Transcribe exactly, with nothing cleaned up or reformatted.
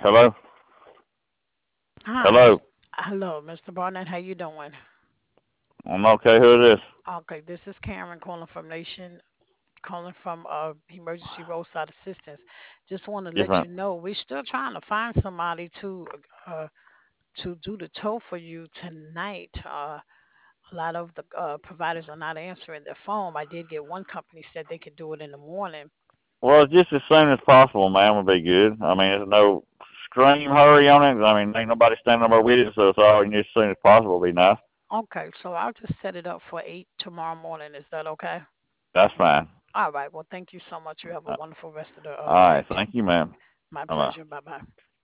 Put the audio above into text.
Hello? Hi, Miss Hello? Hello, Mister Barnett. How you doing? I'm okay. Who is this? Okay, this is Karen calling from Nation, calling from uh Emergency Roadside Assistance. Just want to let Different. you know we're still trying to find somebody to uh to do the tow for you tonight. Uh, a lot of the uh, providers are not answering their phone. I did get one company said they could do it in the morning. Well, just as soon as possible, man, would be good. I mean, there's no extreme hurry on it. I mean, ain't nobody standing over with it, so it's all just as soon as possible would be nice. Okay, so I'll just set it up for eight tomorrow morning. Is that okay? That's fine. All right. Well, thank you so much. You have a Uh, wonderful rest of the all uh, right. day. Thank you, ma'am. My Bye-bye. pleasure. Bye bye.